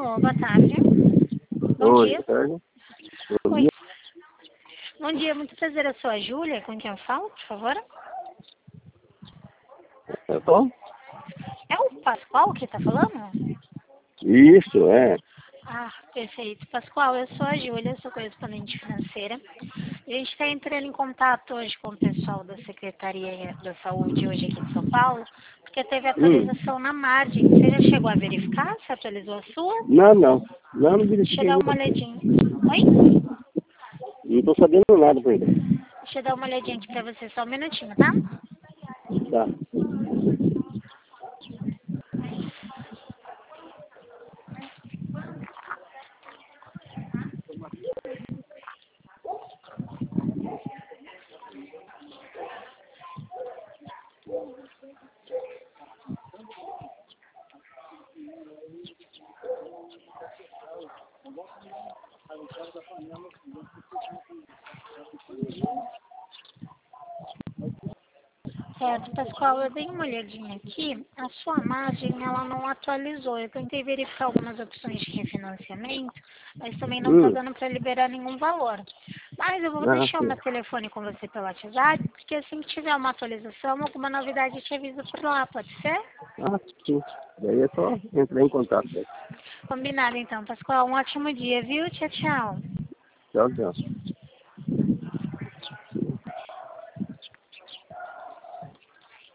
Alô, boa tarde. Bom Oi, dia. boa tarde. Bom Oi. dia. Bom dia, muito prazer. Eu sou a Júlia. Com quem eu falo, por favor? Eu tô? É o Pascoal que está falando? Isso, é. Ah, perfeito. Pascoal, eu sou a Júlia, sou correspondente financeira. A gente está entrando em contato hoje com o pessoal da Secretaria da Saúde hoje aqui de São Paulo, porque teve atualização na margem. Você já chegou a verificar se atualizou a sua? Não. Não Deixa eu verifiquei dar ainda. uma olhadinha. Oi? Não tô sabendo nada por ainda. Deixa eu dar uma olhadinha aqui pra você, só um minutinho, tá? Tá. Certo, Pascoal, eu dei uma olhadinha aqui, a sua margem ela não atualizou. Eu tentei verificar algumas opções de refinanciamento, mas também não está dando para liberar nenhum valor. Mas eu vou Ah, deixar o sim. meu telefone com você pelo WhatsApp, porque assim que tiver uma atualização, alguma novidade eu te aviso por lá, pode ser? Ah, sim. Daí é só entrar em contato. Daí. Combinado então, Pascoal. Um ótimo dia, viu? Tchau, tchau. Tchau, tchau.